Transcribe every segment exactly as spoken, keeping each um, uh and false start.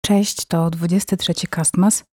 Cześć, to dwudziesty trzeci Castmas,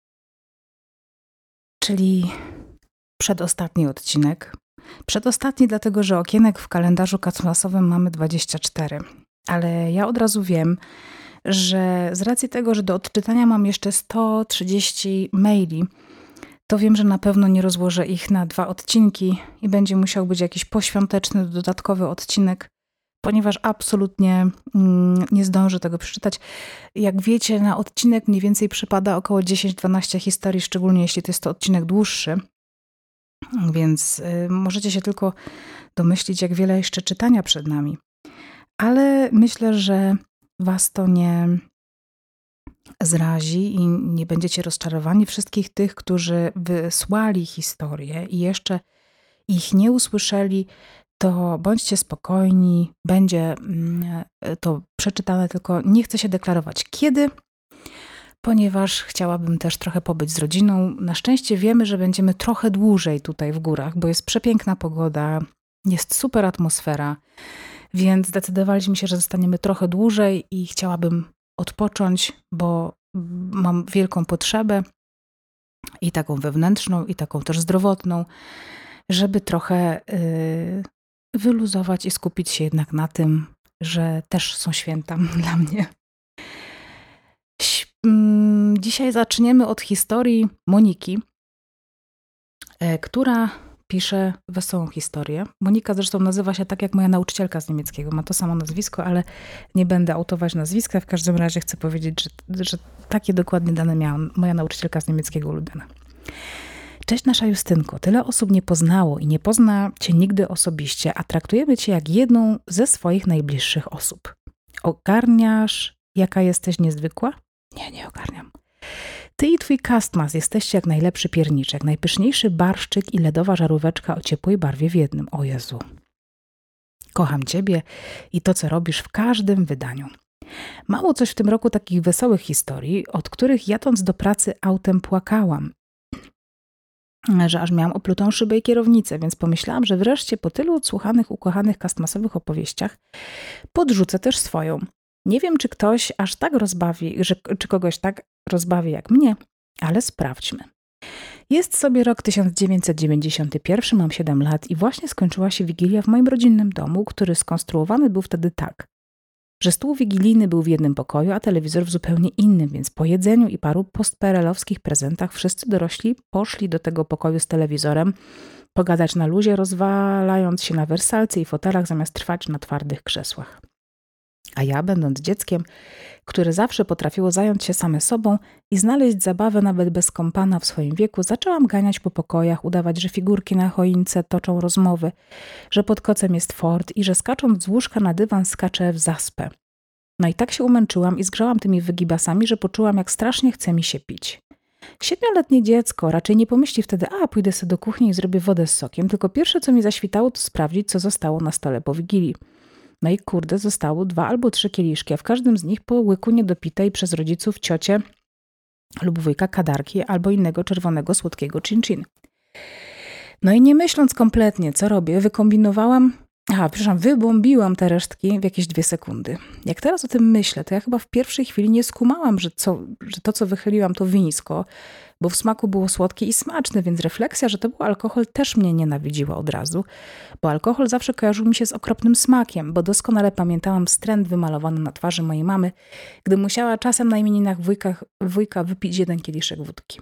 czyli przedostatni odcinek. Przedostatni dlatego, że okienek w kalendarzu castmasowym mamy dwadzieścia cztery. Ale ja od razu wiem, że z racji tego, że do odczytania mam jeszcze sto trzydzieści maili, to wiem, że na pewno nie rozłożę ich na dwa odcinki i będzie musiał być jakiś poświąteczny, dodatkowy odcinek, ponieważ absolutnie mm, nie zdążę tego przeczytać. Jak wiecie, na odcinek mniej więcej przypada około dziesięć dwanaście historii, szczególnie jeśli to jest to odcinek dłuższy. Więc y, możecie się tylko domyślić, jak wiele jeszcze czytania przed nami. Ale myślę, że was to nie zrazi i nie będziecie rozczarowani. Wszystkich tych, którzy wysłali historię i jeszcze ich nie usłyszeli, to bądźcie spokojni, będzie to przeczytane, tylko nie chcę się deklarować kiedy, ponieważ chciałabym też trochę pobyć z rodziną. Na szczęście wiemy, że będziemy trochę dłużej tutaj w górach, bo jest przepiękna pogoda, jest super atmosfera, więc zdecydowaliśmy się, że zostaniemy trochę dłużej i chciałabym odpocząć, bo mam wielką potrzebę i taką wewnętrzną, i taką też zdrowotną, żeby trochę yy, wyluzować i skupić się jednak na tym, że też są święta dla mnie. Dzisiaj zaczniemy od historii Moniki, która pisze wesołą historię. Monika zresztą nazywa się tak jak moja nauczycielka z niemieckiego. Ma to samo nazwisko, ale nie będę autować nazwiska. W każdym razie chcę powiedzieć, że, że takie dokładnie dane miałam. Moja nauczycielka z niemieckiego ulubiona. Cześć nasza Justynko. Tyle osób nie poznało i nie pozna cię nigdy osobiście, a traktujemy cię jak jedną ze swoich najbliższych osób. Ogarniasz, jaka jesteś niezwykła? Nie, nie ogarniam. Ty i twój Castmas jesteście jak najlepszy pierniczek, najpyszniejszy barszczyk i ledowa żaróweczka o ciepłej barwie w jednym. O Jezu. Kocham ciebie i to, co robisz w każdym wydaniu. Mało coś w tym roku takich wesołych historii, od których jadąc do pracy autem płakałam, że aż miałam oplutą szybę i kierownicę, więc pomyślałam, że wreszcie po tylu odsłuchanych, ukochanych castmasowych opowieściach podrzucę też swoją. Nie wiem, czy ktoś aż tak rozbawi, że, czy kogoś tak rozbawi jak mnie, ale sprawdźmy. Jest sobie rok tysiąc dziewięćset dziewięćdziesiąty pierwszy, mam siedem lat i właśnie skończyła się Wigilia w moim rodzinnym domu, który skonstruowany był wtedy tak, że stół wigilijny był w jednym pokoju, a telewizor w zupełnie innym, więc po jedzeniu i paru postperelowskich prezentach wszyscy dorośli poszli do tego pokoju z telewizorem pogadać na luzie, rozwalając się na wersalce i fotelach zamiast trwać na twardych krzesłach. A ja, będąc dzieckiem, które zawsze potrafiło zająć się same sobą i znaleźć zabawę nawet bez kompana w swoim wieku, zaczęłam ganiać po pokojach, udawać, że figurki na choince toczą rozmowy, że pod kocem jest fort i że skacząc z łóżka na dywan skaczę w zaspę. No i tak się umęczyłam i zgrzałam tymi wygibasami, że poczułam, jak strasznie chce mi się pić. Siedmioletnie dziecko raczej nie pomyśli wtedy, a pójdę sobie do kuchni i zrobię wodę z sokiem, tylko pierwsze, co mi zaświtało, to sprawdzić, co zostało na stole po Wigilii. No i kurde, zostało dwa albo trzy kieliszki, a w każdym z nich po łyku niedopitej przez rodziców, ciocie lub wujka kadarki albo innego czerwonego, słodkiego cin-cin. No i nie myśląc kompletnie, co robię, wykombinowałam, aha, przepraszam, wybombiłam te resztki w jakieś dwie sekundy. Jak teraz o tym myślę, to ja chyba w pierwszej chwili nie skumałam, że, co, że to, co wychyliłam, to wińsko, bo w smaku było słodkie i smaczne, więc refleksja, że to był alkohol, też mnie nienawidziła od razu, bo alkohol zawsze kojarzył mi się z okropnym smakiem, bo doskonale pamiętałam wstręt wymalowany na twarzy mojej mamy, gdy musiała czasem na imieninach wujka, wujka wypić jeden kieliszek wódki.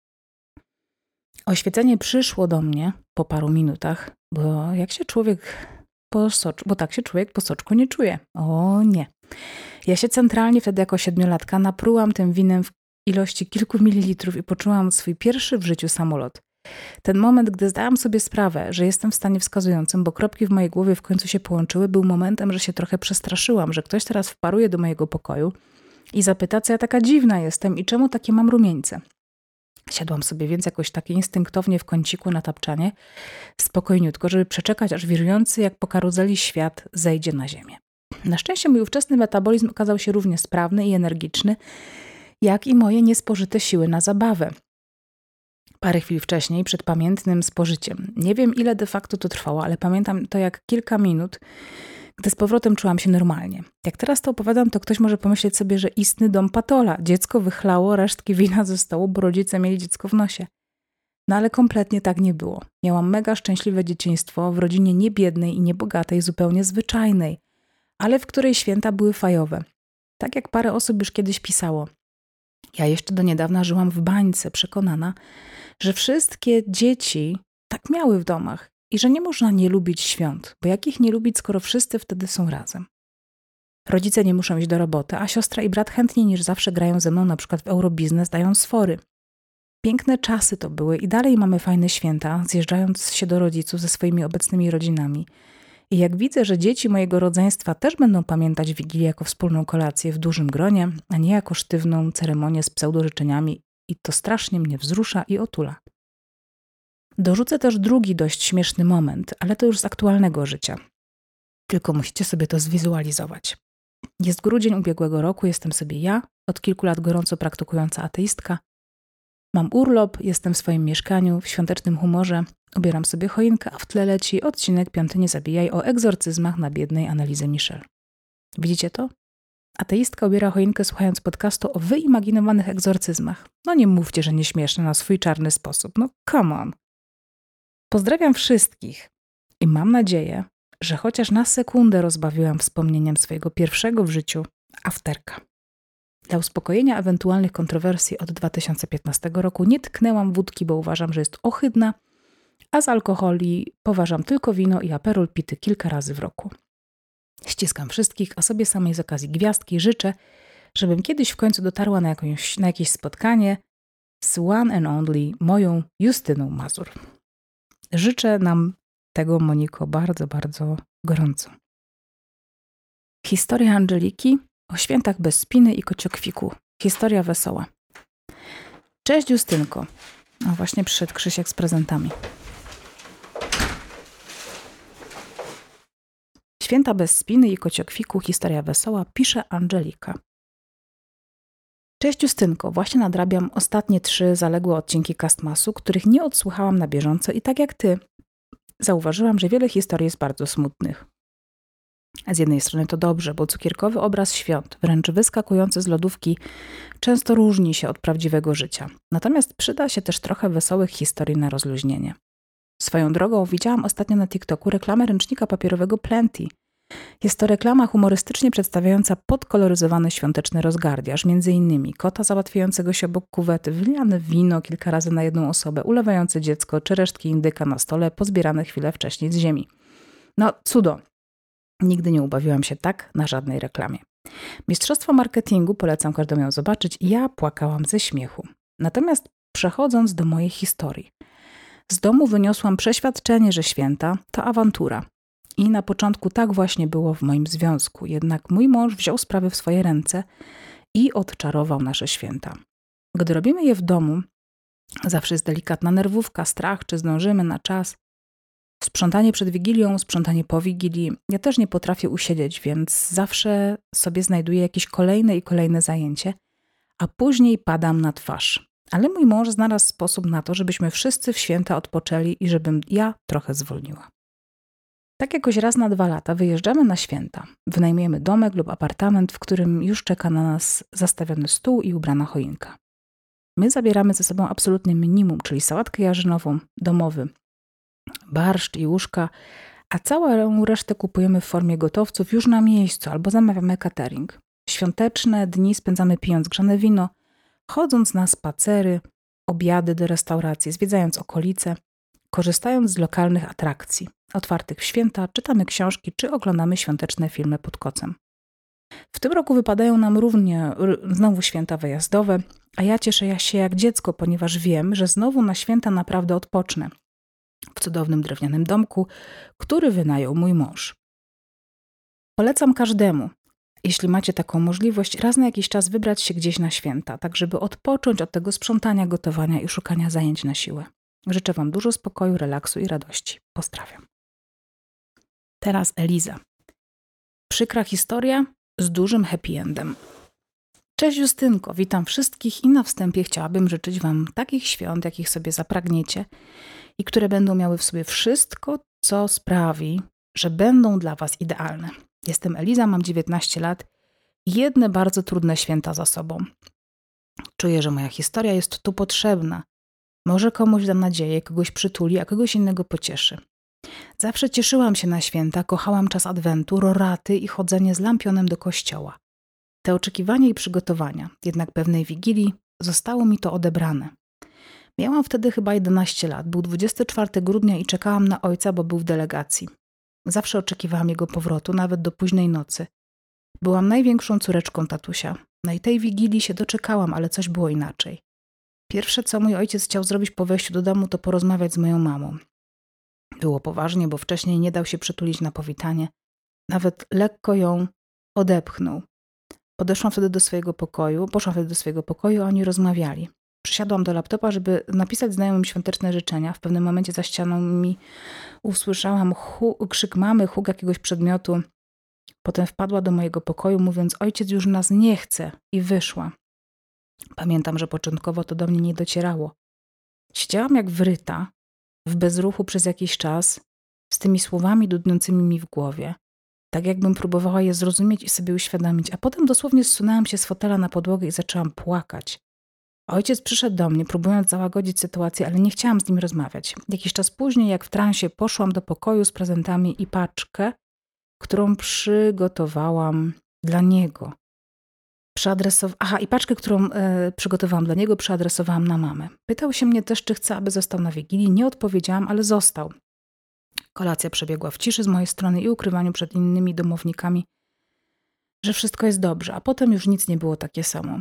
Oświecenie przyszło do mnie po paru minutach, bo jak się człowiek po soczu, bo tak się człowiek po soczku nie czuje. O nie. Ja się centralnie wtedy jako siedmiolatka naprułam tym winem w ilości kilku mililitrów i poczułam swój pierwszy w życiu samolot. Ten moment, gdy zdałam sobie sprawę, że jestem w stanie wskazującym, bo kropki w mojej głowie w końcu się połączyły, był momentem, że się trochę przestraszyłam, że ktoś teraz wparuje do mojego pokoju i zapyta, co ja taka dziwna jestem i czemu takie mam rumieńce. Siadłam sobie więc jakoś tak instynktownie w kąciku na tapczanie, spokojniutko, żeby przeczekać, aż wirujący jak po karuzeli świat zejdzie na ziemię. Na szczęście mój ówczesny metabolizm okazał się równie sprawny i energiczny, jak i moje niespożyte siły na zabawę. Parę chwil wcześniej, przed pamiętnym spożyciem. Nie wiem, ile de facto to trwało, ale pamiętam to jak kilka minut, gdy z powrotem czułam się normalnie. Jak teraz to opowiadam, to ktoś może pomyśleć sobie, że istny dom Patola. Dziecko wychlało resztki wina ze stołu, bo rodzice mieli dziecko w nosie. No ale kompletnie tak nie było. Miałam mega szczęśliwe dzieciństwo w rodzinie nie biednej i nie bogatej, zupełnie zwyczajnej, ale w której święta były fajowe. Tak jak parę osób już kiedyś pisało. Ja jeszcze do niedawna żyłam w bańce, przekonana, że wszystkie dzieci tak miały w domach i że nie można nie lubić świąt, bo jak ich nie lubić, skoro wszyscy wtedy są razem. Rodzice nie muszą iść do roboty, a siostra i brat chętniej niż zawsze grają ze mną na przykład w Eurobiznes, dając sfory. Piękne czasy to były i dalej mamy fajne święta, zjeżdżając się do rodziców ze swoimi obecnymi rodzinami. I jak widzę, że dzieci mojego rodzeństwa też będą pamiętać Wigilię jako wspólną kolację w dużym gronie, a nie jako sztywną ceremonię z pseudożyczeniami, i to strasznie mnie wzrusza i otula. Dorzucę też drugi dość śmieszny moment, ale to już z aktualnego życia. Tylko musicie sobie to zwizualizować. Jest grudzień ubiegłego roku, jestem sobie ja, od kilku lat gorąco praktykująca ateistka. Mam urlop, jestem w swoim mieszkaniu, w świątecznym humorze, ubieram sobie choinkę, a w tle leci odcinek Piąty nie zabijaj o egzorcyzmach na biednej Annelise Michel. Widzicie to? Ateistka ubiera choinkę słuchając podcastu o wyimaginowanych egzorcyzmach. No nie mówcie, że nie śmieszne na swój czarny sposób. No come on. Pozdrawiam wszystkich i mam nadzieję, że chociaż na sekundę rozbawiłam wspomnieniem swojego pierwszego w życiu afterka. Dla uspokojenia ewentualnych kontrowersji od dwa tysiące piętnastego roku nie tknęłam wódki, bo uważam, że jest ohydna, a z alkoholi poważam tylko wino i Aperol pity kilka razy w roku. Ściskam wszystkich, a sobie samej z okazji gwiazdki życzę, żebym kiedyś w końcu dotarła na, jakąś, na jakieś spotkanie z one and only moją Justyną Mazur. Życzę nam tego, Moniko, bardzo, bardzo gorąco. Historia Angeliki o świętach bez spiny i kociokwiku. Historia wesoła. Cześć Justynko. O, właśnie przyszedł Krzysiek z prezentami. Święta bez spiny i kociokwiku. Historia wesoła. Pisze Angelika. Cześć Justynko. Właśnie nadrabiam ostatnie trzy zaległe odcinki Castmasu, których nie odsłuchałam na bieżąco i tak jak ty, zauważyłam, że wiele historii jest bardzo smutnych. Z jednej strony to dobrze, bo cukierkowy obraz świąt, wręcz wyskakujący z lodówki, często różni się od prawdziwego życia. Natomiast przyda się też trochę wesołych historii na rozluźnienie. Swoją drogą widziałam ostatnio na TikToku reklamę ręcznika papierowego Plenty. Jest to reklama humorystycznie przedstawiająca podkoloryzowany świąteczny rozgardiaż, między innymi kota załatwiającego się obok kuwety, wlane wino kilka razy na jedną osobę, ulewające dziecko czy resztki indyka na stole pozbierane chwilę wcześniej z ziemi. No cudo. Nigdy nie ubawiłam się tak na żadnej reklamie. Mistrzostwo marketingu polecam każdemu ją zobaczyć i ja płakałam ze śmiechu. Natomiast przechodząc do mojej historii. Z domu wyniosłam przeświadczenie, że święta to awantura. I na początku tak właśnie było w moim związku. Jednak mój mąż wziął sprawy w swoje ręce i odczarował nasze święta. Gdy robimy je w domu, zawsze jest delikatna nerwówka, strach, czy zdążymy na czas. Sprzątanie przed Wigilią, sprzątanie po Wigilii. Ja też nie potrafię usiedzieć, więc zawsze sobie znajduję jakieś kolejne i kolejne zajęcie, a później padam na twarz. Ale mój mąż znalazł sposób na to, żebyśmy wszyscy w święta odpoczęli i żebym ja trochę zwolniła. Tak jakoś raz na dwa lata wyjeżdżamy na święta. Wynajmujemy domek lub apartament, w którym już czeka na nas zastawiony stół i ubrana choinka. My zabieramy ze sobą absolutnie minimum, czyli sałatkę jarzynową, domowy, barszcz i łóżka, a całą resztę kupujemy w formie gotowców już na miejscu albo zamawiamy catering. Świąteczne dni spędzamy pijąc grzane wino, chodząc na spacery, obiady do restauracji, zwiedzając okolice, korzystając z lokalnych atrakcji, otwartych w święta, czytamy książki czy oglądamy świąteczne filmy pod kocem. W tym roku wypadają nam równie znowu święta wyjazdowe, a ja cieszę się jak dziecko, ponieważ wiem, że znowu na święta naprawdę odpocznę. W cudownym drewnianym domku, który wynajął mój mąż. Polecam każdemu, jeśli macie taką możliwość, raz na jakiś czas wybrać się gdzieś na święta, tak żeby odpocząć od tego sprzątania, gotowania i szukania zajęć na siłę. Życzę wam dużo spokoju, relaksu i radości. Pozdrawiam. Teraz Eliza. Przykra historia z dużym happy endem. Cześć Justynko, witam wszystkich i na wstępie chciałabym życzyć wam takich świąt, jakich sobie zapragniecie i które będą miały w sobie wszystko, co sprawi, że będą dla was idealne. Jestem Eliza, mam dziewiętnaście lat i jedne bardzo trudne święta za sobą. Czuję, że moja historia jest tu potrzebna. Może komuś da nadzieję, kogoś przytuli, a kogoś innego pocieszy. Zawsze cieszyłam się na święta, kochałam czas adwentu, roraty i chodzenie z lampionem do kościoła. Te oczekiwania i przygotowania, jednak pewnej wigilii zostało mi to odebrane. Miałam wtedy chyba jedenaście lat, był dwudziestego czwartego grudnia i czekałam na ojca, bo był w delegacji. Zawsze oczekiwałam jego powrotu, nawet do późnej nocy. Byłam największą córeczką tatusia. No i tej wigilii się doczekałam, ale coś było inaczej. Pierwsze, co mój ojciec chciał zrobić po wejściu do domu, to porozmawiać z moją mamą. Było poważnie, bo wcześniej nie dał się przytulić na powitanie. Nawet lekko ją odepchnął. Podeszłam wtedy do swojego pokoju, poszłam wtedy do swojego pokoju, a oni rozmawiali. Przysiadłam do laptopa, żeby napisać znajomym świąteczne życzenia. W pewnym momencie za ścianą mi usłyszałam hu- krzyk mamy, huk jakiegoś przedmiotu. Potem wpadła do mojego pokoju, mówiąc: ojciec już nas nie chce, i wyszła. Pamiętam, że początkowo to do mnie nie docierało. Siedziałam jak wryta, w bezruchu przez jakiś czas, z tymi słowami dudniącymi mi w głowie. Tak jakbym próbowała je zrozumieć i sobie uświadomić, a potem dosłownie zsunęłam się z fotela na podłogę i zaczęłam płakać. Ojciec przyszedł do mnie, próbując załagodzić sytuację, ale nie chciałam z nim rozmawiać. Jakiś czas później, jak w transie, poszłam do pokoju z prezentami i paczkę, którą przygotowałam dla niego. Przeadresow... Aha, i paczkę, którą e, przygotowałam dla niego, przeadresowałam na mamę. Pytał się mnie też, czy chcę, aby został na Wigilii. Nie odpowiedziałam, ale został. Kolacja przebiegła w ciszy z mojej strony i ukrywaniu przed innymi domownikami, że wszystko jest dobrze, a potem już nic nie było takie samo.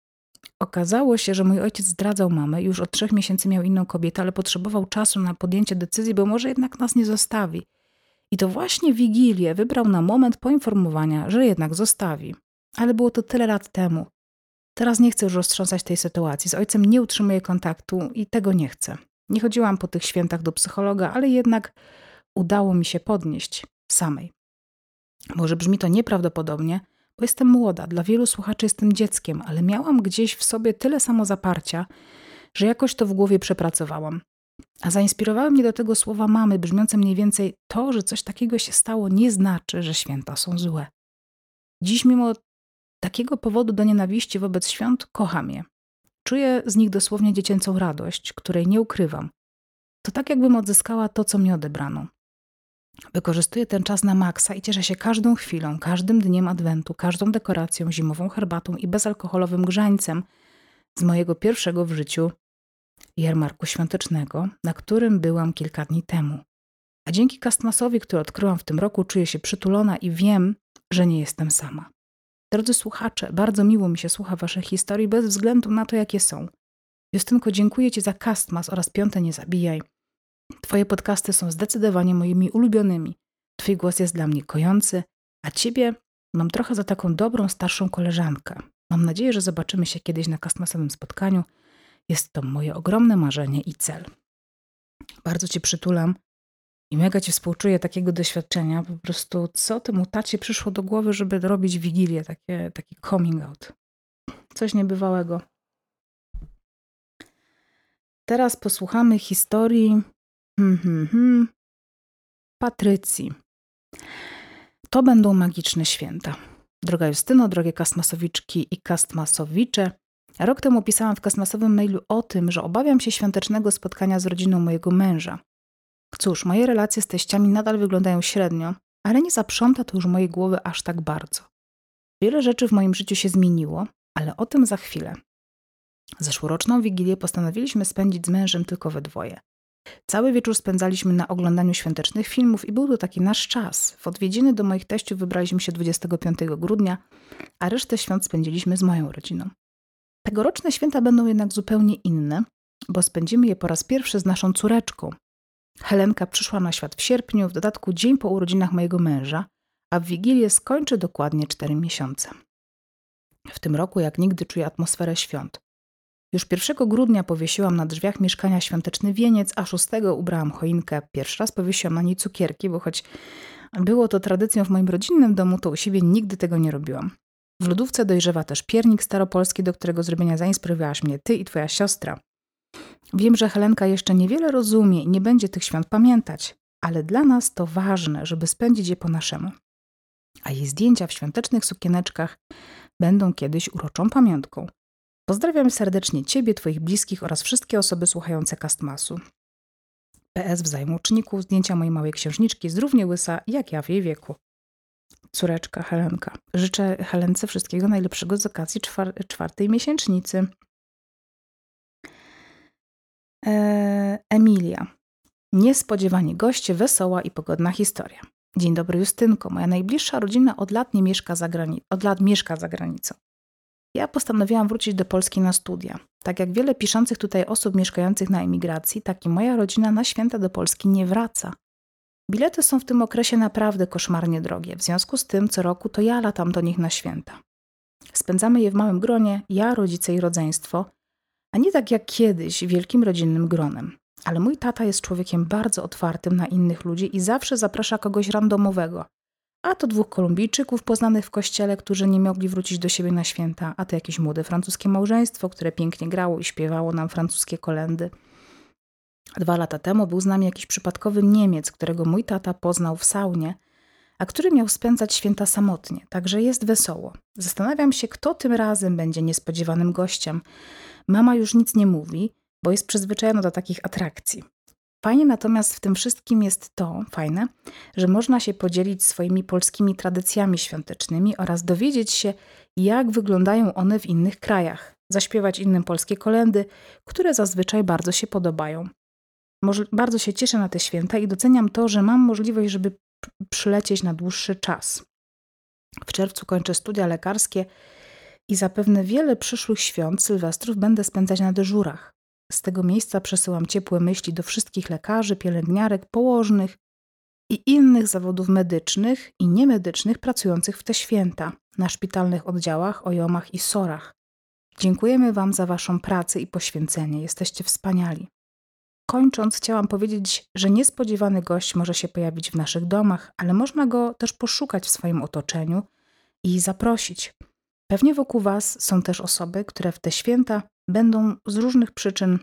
Okazało się, że mój ojciec zdradzał mamę i już od trzech miesięcy miał inną kobietę, ale potrzebował czasu na podjęcie decyzji, bo może jednak nas nie zostawi. I to właśnie Wigilię wybrał na moment poinformowania, że jednak zostawi. Ale było to tyle lat temu. Teraz nie chcę już roztrząsać tej sytuacji. Z ojcem nie utrzymuję kontaktu i tego nie chcę. Nie chodziłam po tych świętach do psychologa, ale jednak udało mi się podnieść samej. Może brzmi to nieprawdopodobnie, bo jestem młoda, dla wielu słuchaczy jestem dzieckiem, ale miałam gdzieś w sobie tyle samozaparcia, że jakoś to w głowie przepracowałam. A zainspirowały mnie do tego słowa mamy, brzmiące mniej więcej: to, że coś takiego się stało, nie znaczy, że święta są złe. Dziś mimo takiego powodu do nienawiści wobec świąt kocham je. Czuję z nich dosłownie dziecięcą radość, której nie ukrywam. To tak, jakbym odzyskała to, co mi odebrano. Wykorzystuję ten czas na maksa i cieszę się każdą chwilą, każdym dniem adwentu, każdą dekoracją, zimową herbatą i bezalkoholowym grzańcem z mojego pierwszego w życiu jarmarku świątecznego, na którym byłam kilka dni temu. A dzięki Kastmasowi, który odkryłam w tym roku, czuję się przytulona i wiem, że nie jestem sama. Drodzy słuchacze, bardzo miło mi się słucha waszych historii bez względu na to, jakie są. Justynko, dziękuję ci za Kastmas oraz Piąte Nie Zabijaj. Twoje podcasty są zdecydowanie moimi ulubionymi. Twój głos jest dla mnie kojący, a ciebie mam trochę za taką dobrą, starszą koleżankę. Mam nadzieję, że zobaczymy się kiedyś na kastmasowym spotkaniu. Jest to moje ogromne marzenie i cel. Bardzo cię przytulam i mega ci współczuję takiego doświadczenia. Po prostu co temu tacie przyszło do głowy, żeby robić wigilię, takie, taki coming out. Coś niebywałego. Teraz posłuchamy historii hmm, hmm, hmm, Patrycji. To będą magiczne święta. Droga Justyno, drogie Kastmasowiczki i Kastmasowicze, rok temu pisałam w Kastmasowym mailu o tym, że obawiam się świątecznego spotkania z rodziną mojego męża. Cóż, moje relacje z teściami nadal wyglądają średnio, ale nie zaprząta to już mojej głowy aż tak bardzo. Wiele rzeczy w moim życiu się zmieniło, ale o tym za chwilę. Zeszłoroczną Wigilię postanowiliśmy spędzić z mężem tylko we dwoje. Cały wieczór spędzaliśmy na oglądaniu świątecznych filmów i był to taki nasz czas. W odwiedziny do moich teściów wybraliśmy się dwudziestego piątego grudnia, a resztę świąt spędziliśmy z moją rodziną. Tegoroczne święta będą jednak zupełnie inne, bo spędzimy je po raz pierwszy z naszą córeczką. Helenka przyszła na świat w sierpniu, w dodatku dzień po urodzinach mojego męża, a w Wigilię skończy dokładnie cztery miesiące. W tym roku jak nigdy czuję atmosferę świąt. Już pierwszego grudnia powiesiłam na drzwiach mieszkania świąteczny wieniec, a szóstego ubrałam choinkę. Pierwszy raz powiesiłam na niej cukierki, bo choć było to tradycją w moim rodzinnym domu, to u siebie nigdy tego nie robiłam. W lodówce dojrzewa też piernik staropolski, do którego zrobienia zainspirowałaś mnie ty i twoja siostra. Wiem, że Helenka jeszcze niewiele rozumie i nie będzie tych świąt pamiętać, ale dla nas to ważne, żeby spędzić je po naszemu. a jej zdjęcia w świątecznych sukieneczkach będą kiedyś uroczą pamiątką. Pozdrawiam serdecznie Ciebie, Twoich bliskich oraz wszystkie osoby słuchające Castmasu. P S w zajmoczniku zdjęcia mojej małej księżniczki jest równie łysa, jak ja w jej wieku. Córeczka Helenka. Życzę Helence wszystkiego najlepszego z okazji czwar- czwartej miesięcznicy. Eee, Emilia. Niespodziewani goście, wesoła i pogodna historia. Dzień dobry, Justynko. Moja najbliższa rodzina od lat nie mieszka za grani- od lat mieszka za granicą. Ja postanowiłam wrócić do Polski na studia. Tak jak wiele piszących tutaj osób mieszkających na emigracji, tak i moja rodzina na święta do Polski nie wraca. Bilety są w tym okresie naprawdę koszmarnie drogie. W związku z tym co roku to ja latam do nich na święta. Spędzamy je w małym gronie, ja, rodzice i rodzeństwo, a nie tak jak kiedyś wielkim rodzinnym gronem. Ale mój tata jest człowiekiem bardzo otwartym na innych ludzi i zawsze zaprasza kogoś randomowego. A to dwóch Kolumbijczyków poznanych w kościele, którzy nie mogli wrócić do siebie na święta, a to jakieś młode francuskie małżeństwo, które pięknie grało i śpiewało nam francuskie kolędy. Dwa lata temu był z nami jakiś przypadkowy Niemiec, którego mój tata poznał w saunie, a który miał spędzać święta samotnie, także jest wesoło. Zastanawiam się, kto tym razem będzie niespodziewanym gościem. Mama już nic nie mówi, bo jest przyzwyczajona do takich atrakcji. Fajnie natomiast w tym wszystkim jest to, fajne, że można się podzielić swoimi polskimi tradycjami świątecznymi oraz dowiedzieć się, jak wyglądają one w innych krajach. Zaśpiewać innym polskie kolędy, które zazwyczaj bardzo się podobają. Może, bardzo się cieszę na te święta i doceniam to, że mam możliwość, żeby p- przylecieć na dłuższy czas. W czerwcu kończę studia lekarskie i zapewne wiele przyszłych świąt, sylwestrów będę spędzać na dyżurach. Z tego miejsca przesyłam ciepłe myśli do wszystkich lekarzy, pielęgniarek, położnych i innych zawodów medycznych i niemedycznych pracujących w te święta na szpitalnych oddziałach, ojomach i sorach. Dziękujemy Wam za Waszą pracę i poświęcenie. Jesteście wspaniali. Kończąc, chciałam powiedzieć, że niespodziewany gość może się pojawić w naszych domach, ale można go też poszukać w swoim otoczeniu i zaprosić. Pewnie wokół Was są też osoby, które w te święta będą z różnych przyczyn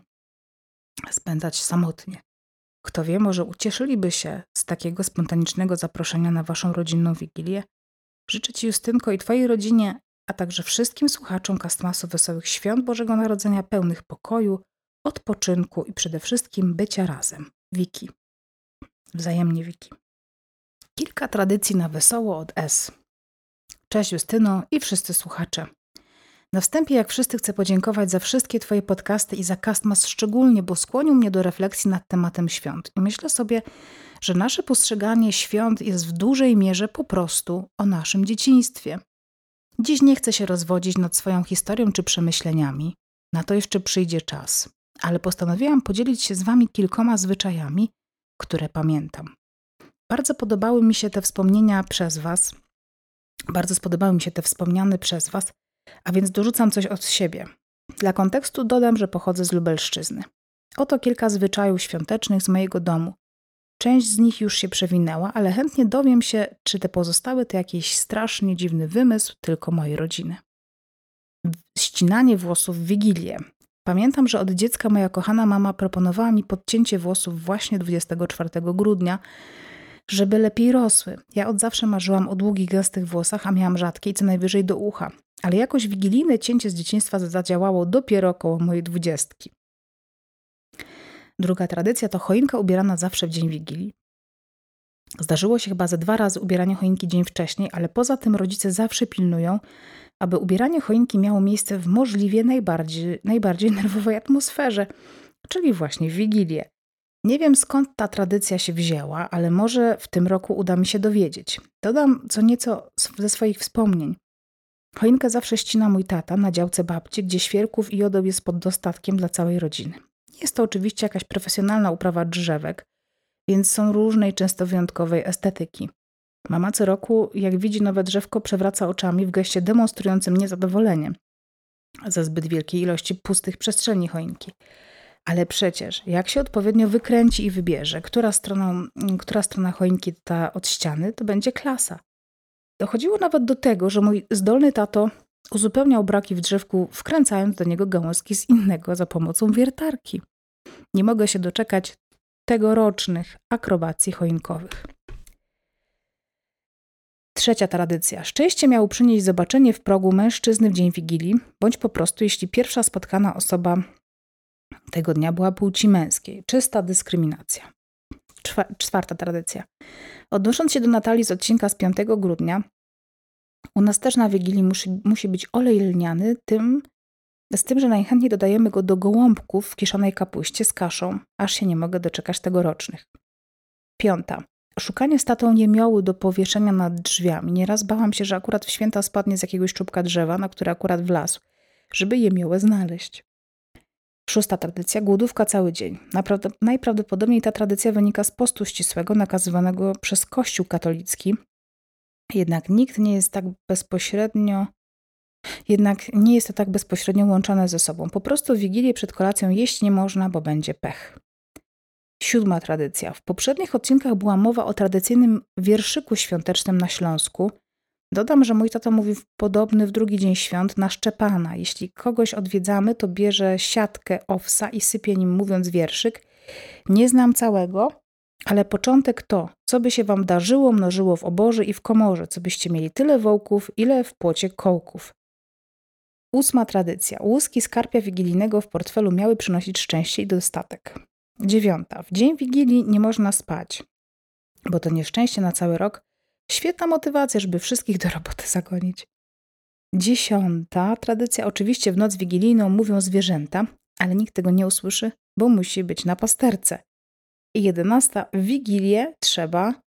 spędzać samotnie. Kto wie, może ucieszyliby się z takiego spontanicznego zaproszenia na Waszą rodzinną wigilię. Życzę Ci, Justynko, i Twojej rodzinie, a także wszystkim słuchaczom Castmasu wesołych świąt Bożego Narodzenia, pełnych pokoju, odpoczynku i przede wszystkim bycia razem. Wiki. Wzajemnie Wiki. Kilka tradycji na wesoło od S. Cześć Justyno i wszyscy słuchacze. Na wstępie, jak wszyscy, chcę podziękować za wszystkie Twoje podcasty i za Castmas szczególnie, bo skłonił mnie do refleksji nad tematem świąt. I myślę sobie, że nasze postrzeganie świąt jest w dużej mierze po prostu o naszym dzieciństwie. Dziś nie chcę się rozwodzić nad swoją historią czy przemyśleniami. Na to jeszcze przyjdzie czas. Ale postanowiłam podzielić się z Wami kilkoma zwyczajami, które pamiętam. Bardzo podobały mi się te wspomnienia przez Was, bardzo spodobały mi się te wspomniane przez Was, a więc dorzucam coś od siebie. Dla kontekstu dodam, że pochodzę z Lubelszczyzny. Oto kilka zwyczajów świątecznych z mojego domu. Część z nich już się przewinęła, ale chętnie dowiem się, czy te pozostałe to jakiś strasznie dziwny wymysł tylko mojej rodziny. Ścinanie włosów w Wigilię. Pamiętam, że od dziecka moja kochana mama proponowała mi podcięcie włosów właśnie dwudziestego czwartego grudnia, żeby lepiej rosły. Ja od zawsze marzyłam o długich, gęstych włosach, a miałam rzadkie i co najwyżej do ucha. Ale jakoś wigilijne cięcie z dzieciństwa zadziałało dopiero około mojej dwudziestki. Druga tradycja to choinka ubierana zawsze w dzień Wigilii. Zdarzyło się chyba ze dwa razy ubieranie choinki dzień wcześniej, ale poza tym rodzice zawsze pilnują, aby ubieranie choinki miało miejsce w możliwie najbardziej, najbardziej nerwowej atmosferze, czyli właśnie w Wigilię. Nie wiem, skąd ta tradycja się wzięła, ale może w tym roku uda mi się dowiedzieć. Dodam co nieco ze swoich wspomnień. Choinkę zawsze ścina mój tata na działce babci, gdzie świerków i odob jest pod dostatkiem dla całej rodziny. Jest to oczywiście jakaś profesjonalna uprawa drzewek, więc są różnej, często wyjątkowej estetyki. Mama co roku, jak widzi nowe drzewko, przewraca oczami w geście demonstrującym niezadowolenie ze zbyt wielkiej ilości pustych przestrzeni choinki. Ale przecież, jak się odpowiednio wykręci i wybierze, która strona, która strona choinki ta od ściany, to będzie klasa. Dochodziło nawet do tego, że mój zdolny tato uzupełniał braki w drzewku, wkręcając do niego gałązki z innego za pomocą wiertarki. Nie mogę się doczekać tegorocznych akrobacji choinkowych. Trzecia tradycja. Szczęście miało przynieść zobaczenie w progu mężczyzny w dzień Wigilii, bądź po prostu jeśli pierwsza spotkana osoba tego dnia była płci męskiej. Czysta dyskryminacja. Czwa- czwarta tradycja. Odnosząc się do Natalii z odcinka z piątego grudnia, u nas też na Wigilii musi, musi być olej lniany, tym, z tym, że najchętniej dodajemy go do gołąbków w kiszonej kapuście z kaszą, aż się nie mogę doczekać tegorocznych. Piąta. Szukanie z tatą jemioły do powieszenia nad drzwiami. Nieraz bałam się, że akurat w święta spadnie z jakiegoś czubka drzewa, na które akurat wlazł, żeby jemiołę znaleźć. Szósta tradycja. Głodówka cały dzień. Naprawdę, najprawdopodobniej ta tradycja wynika z postu ścisłego nakazywanego przez Kościół katolicki. Jednak nikt nie jest tak bezpośrednio Jednak nie jest to tak bezpośrednio łączone ze sobą. Po prostu w Wigilię przed kolacją jeść nie można, bo będzie pech. Siódma tradycja. W poprzednich odcinkach była mowa o tradycyjnym wierszyku świątecznym na Śląsku. Dodam, że mój tata mówi podobny w drugi dzień świąt na Szczepana. Jeśli kogoś odwiedzamy, to bierze siatkę owsa i sypie nim mówiąc wierszyk. Nie znam całego, ale początek to, co by się wam darzyło, mnożyło w oborze i w komorze, co byście mieli tyle wołków, ile w płocie kołków. Ósma tradycja. Łuski skarpia wigilijnego w portfelu miały przynosić szczęście i dostatek. Dziewiąta. W dzień Wigilii nie można spać, bo to nieszczęście na cały rok. Świetna motywacja, żeby wszystkich do roboty zagonić. Dziesiąta. Tradycja. Oczywiście w noc wigilijną mówią zwierzęta, ale nikt tego nie usłyszy, bo musi być na pasterce. I jedenasta. W Wigilię trzeba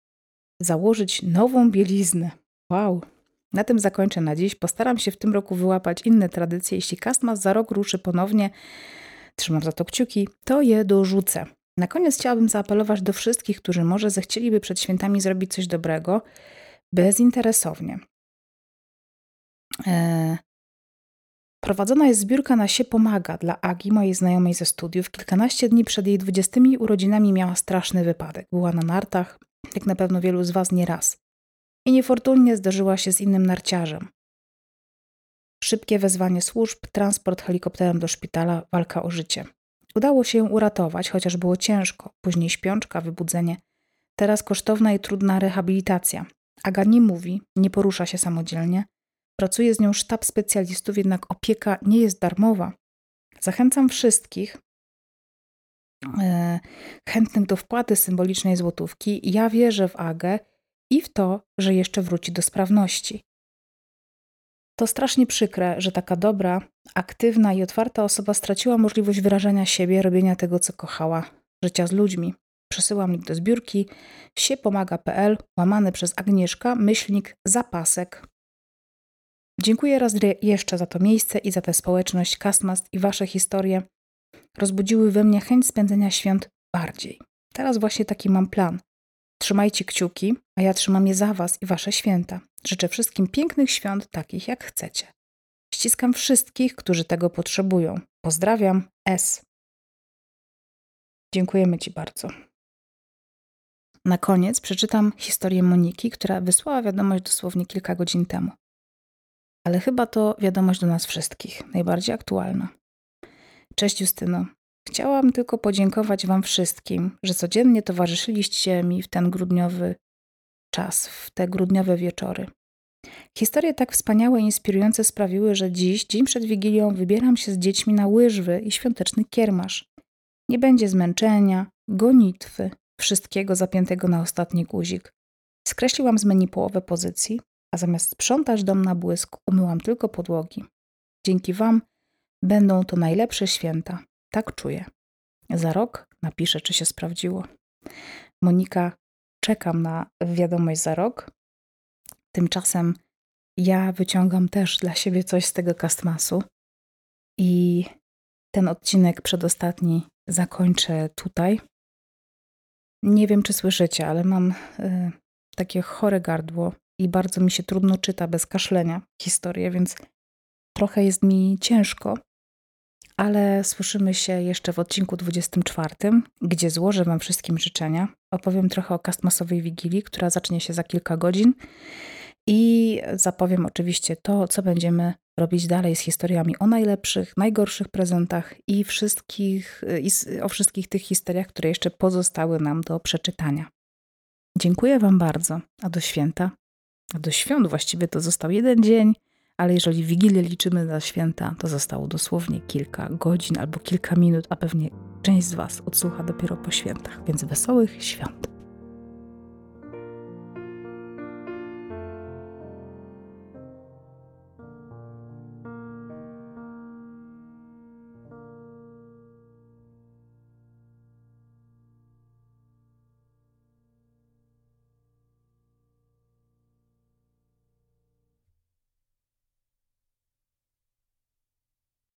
założyć nową bieliznę. Wow. Na tym zakończę na dziś. Postaram się w tym roku wyłapać inne tradycje. Jeśli Castmas za rok ruszy ponownie, trzymam za to kciuki, to je dorzucę. Na koniec chciałabym zaapelować do wszystkich, którzy może zechcieliby przed świętami zrobić coś dobrego, bezinteresownie. Eee, prowadzona jest zbiórka na Sie Pomaga dla Agi, mojej znajomej ze studiów. Kilkanaście dni przed jej dwudziestymi urodzinami miała straszny wypadek. Była na nartach, jak na pewno wielu z was nie raz. I niefortunnie zderzyła się z innym narciarzem. Szybkie wezwanie służb, transport helikopterem do szpitala, walka o życie. Udało się ją uratować, chociaż było ciężko. Później śpiączka, wybudzenie. Teraz kosztowna i trudna rehabilitacja. Aga nie mówi, nie porusza się samodzielnie. Pracuje z nią sztab specjalistów, jednak opieka nie jest darmowa. Zachęcam wszystkich e, chętnych do wpłaty symbolicznej złotówki. Ja wierzę w Agę i w to, że jeszcze wróci do sprawności. To strasznie przykre, że taka dobra, aktywna i otwarta osoba straciła możliwość wyrażania siebie, robienia tego, co kochała, życia z ludźmi. Przesyłam link do zbiórki siepomaga kropka pe el, łamany przez Agnieszka, myślnik, zapasek. Dziękuję raz jeszcze za to miejsce i za tę społeczność. Castmas i wasze historie rozbudziły we mnie chęć spędzenia świąt bardziej. Teraz właśnie taki mam plan. Trzymajcie kciuki, a ja trzymam je za was i wasze święta. Życzę wszystkim pięknych świąt, takich jak chcecie. Ściskam wszystkich, którzy tego potrzebują. Pozdrawiam, S. Dziękujemy ci bardzo. Na koniec przeczytam historię Moniki, która wysłała wiadomość dosłownie kilka godzin temu. Ale chyba to wiadomość do nas wszystkich, najbardziej aktualna. Cześć Justyno. Chciałam tylko podziękować wam wszystkim, że codziennie towarzyszyliście mi w ten grudniowy czas, w te grudniowe wieczory. Historie tak wspaniałe i inspirujące sprawiły, że dziś, dzień przed Wigilią, wybieram się z dziećmi na łyżwy i świąteczny kiermasz. Nie będzie zmęczenia, gonitwy, wszystkiego zapiętego na ostatni guzik. Skreśliłam z menu połowę pozycji, a zamiast sprzątać dom na błysk, umyłam tylko podłogi. Dzięki wam będą to najlepsze święta. Tak czuję. Za rok napiszę, czy się sprawdziło. Monika, czekam na wiadomość za rok. Tymczasem ja wyciągam też dla siebie coś z tego Castmasu i ten odcinek przedostatni zakończę tutaj. Nie wiem, czy słyszycie, ale mam y, takie chore gardło i bardzo mi się trudno czyta bez kaszlenia historię, więc trochę jest mi ciężko, ale słyszymy się jeszcze w odcinku dwudziestym czwartym, gdzie złożę wam wszystkim życzenia. Opowiem trochę o Castmasowej Wigilii, która zacznie się za kilka godzin i zapowiem oczywiście to, co będziemy robić dalej z historiami o najlepszych, najgorszych prezentach i, wszystkich, i o wszystkich tych historiach, które jeszcze pozostały nam do przeczytania. Dziękuję wam bardzo, a do święta A do świąt właściwie to został jeden dzień, ale jeżeli Wigilię liczymy na święta, to zostało dosłownie kilka godzin albo kilka minut, a pewnie część z Was odsłucha dopiero po świętach, więc wesołych świąt.